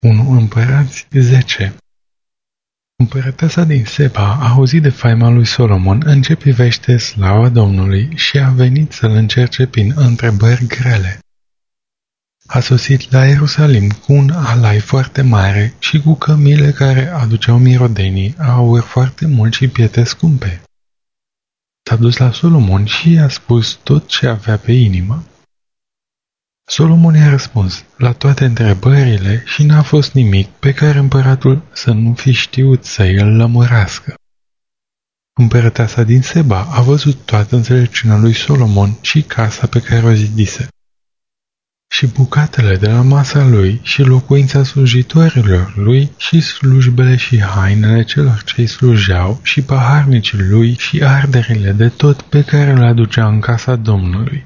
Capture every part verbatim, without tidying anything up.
unu Împărați zece. Împărăteasa din Seba a auzit de faima lui Solomon în ce privește slava Domnului și a venit să-l încerce prin întrebări grele. A sosit la Ierusalim cu un alai foarte mare și cu cămile care aduceau mirodenii, aur foarte mult și pietre scumpe. S-a dus la Solomon și i-a spus tot ce avea pe inimă. Solomon i-a răspuns la toate întrebările și n-a fost nimic pe care împăratul să nu fi știut să îl lămurească. Împărăteasa din Seba a văzut toată înțelepciunea lui Solomon și casa pe care o zidise. Și bucatele de la masa lui și locuința slujitorilor lui și slujbele și hainele celor ce-i slujeau și paharnicii lui și arderile de tot pe care le aducea în casa Domnului.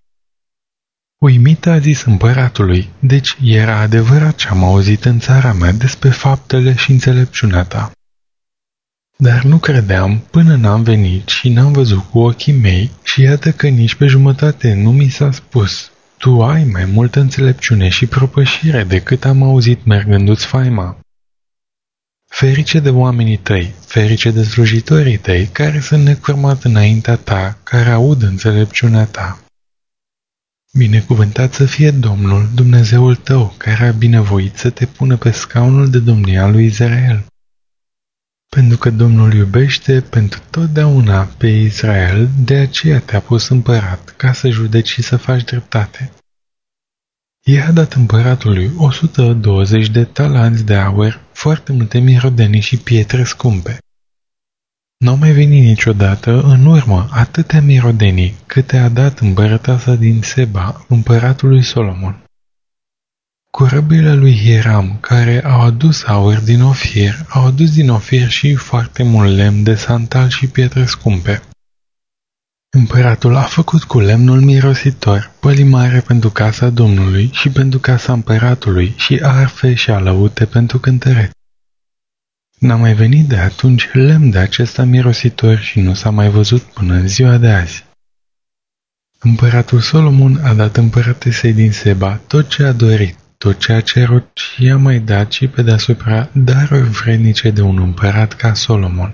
Uimit a zis împăratului, deci era adevărat ce am auzit în țara mea despre faptele și înțelepciunea ta. Dar nu credeam până n-am venit și n-am văzut cu ochii mei și iată că nici pe jumătate nu mi s-a spus. Tu ai mai multă înțelepciune și propășire decât am auzit mergându-ți faima. Ferice de oamenii tăi, ferice de slujitorii tăi, care sunt necurmat înaintea ta, care aud înțelepciunea ta. Binecuvântat să fie Domnul, Dumnezeul tău, care a binevoit să te pună pe scaunul de domnia lui Israel. Pentru că Domnul iubește pentru totdeauna pe Israel, de aceea te-a pus împărat, ca să judeci și să faci dreptate. I-a dat împăratului o sută douăzeci de talanți de aur, foarte multe mirodenii și pietre scumpe. N-au mai venit niciodată în urmă atâtea mirodenii câte a dat împărăteasa din Seba împăratului Solomon. Corăbile lui Hiram, care au adus aur din Ofir, au adus din Ofir și foarte mult lemn de santal și pietre scumpe. Împăratul a făcut cu lemnul mirositor pălimare pentru casa Domnului și pentru casa împăratului și arfe și alăute pentru cântăreți. N-a mai venit de atunci lemn de acesta mirositor și nu s-a mai văzut până în ziua de azi. Împăratul Solomon a dat împărătesei din Seba tot ce a dorit, tot ce a cerut și i-a mai dat și pe deasupra daruri vrednice de un împărat ca Solomon.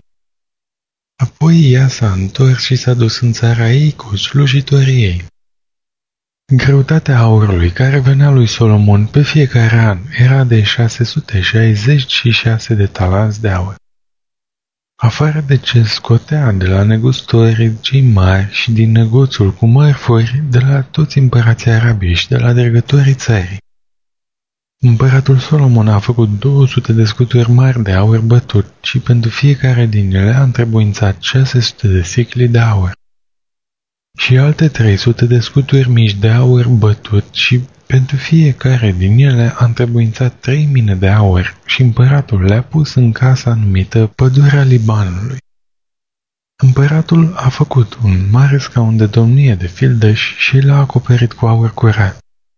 Apoi ea s-a întors și s-a dus în țara ei cu slujitorii ei. Greutatea aurului care venea lui Solomon pe fiecare an era de șase sute șaizeci și șase de talanți de aur. Afară de ce scotea de la negustorii cei mari și din negoțul cu mărfuri de la toți împărații arabii și de la dregătorii țării. Împăratul Solomon a făcut două sute de scuturi mari de aur bătut și pentru fiecare din ele a întrebuințat șase sute de sicli de aur. Și alte trei sute de scuturi mici de aur bătut și pentru fiecare din ele a întrebuințat trei mine de aur și împăratul le-a pus în casa numită Pădurea Libanului. Împăratul a făcut un mare scaun de domnie de fildeș și l-a acoperit cu aur curat.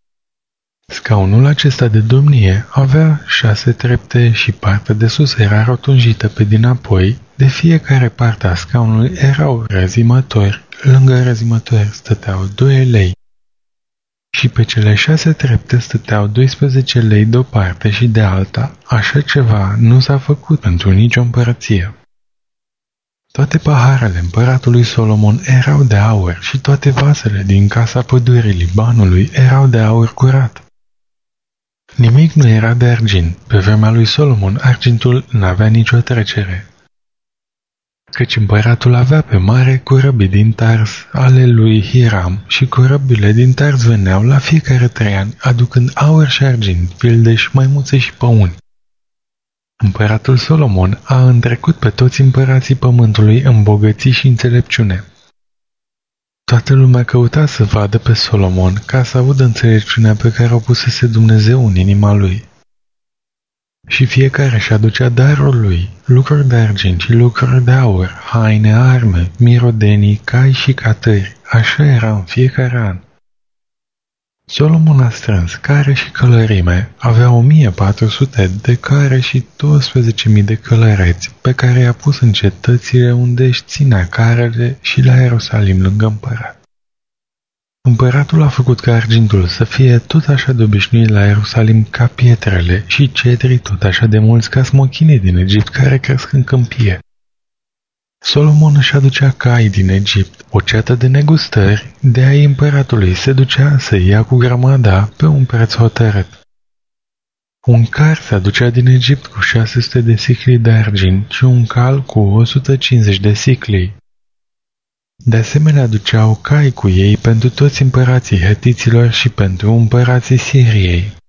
Scaunul acesta de domnie avea șase trepte și partea de sus era rotunjită pe dinapoi, de fiecare parte a scaunului erau răzimători, lângă răzimători stăteau doi lei. Și pe cele șase trepte stăteau doisprezece lei de o parte și de alta, așa ceva nu s-a făcut pentru nicio împărăție. Toate paharele împăratului Solomon erau de aur și toate vasele din casa Pădurii Libanului erau de aur curat. Nimic nu era de argint. Pe vremea lui Solomon, argintul n-avea nicio trecere. Căci împăratul avea pe mare corăbii din Tars ale lui Hiram și corăbile din Tars veneau la fiecare trei ani, aducând aur și argint, fildeș, maimuțe și păuni. Împăratul Solomon a întrecut pe toți împărații pământului în bogății și înțelepciune. Toată lumea căuta să vadă pe Solomon ca să audă înțelepciunea pe care o pusese Dumnezeu în inima lui. Și fiecare își aducea darul lui, lucruri de argint și lucruri de aur, haine, arme, mirodenii, cai și catări, așa era în fiecare an. Solomon a strâns care și călărime, avea o mie patru sute de care și douăsprezece mii de călăreți, pe care i-a pus în cetățile unde își ținea carele și la Ierusalim lângă împărat. Împăratul a făcut ca argintul să fie tot așa de obișnuit la Ierusalim ca pietrele și cedrii tot așa de mulți ca smochinii din Egipt care cresc în câmpie. Solomon își aducea cai din Egipt, o ceată de negustări, de ai împăratului se ducea să ia cu grămada pe un preț hotărât. Un car se aducea din Egipt cu șase sute de sicli de argint și un cal cu o sută cincizeci de sicli. De asemenea aduceau cai cu ei pentru toți împărații hetiților și pentru împărații Siriei.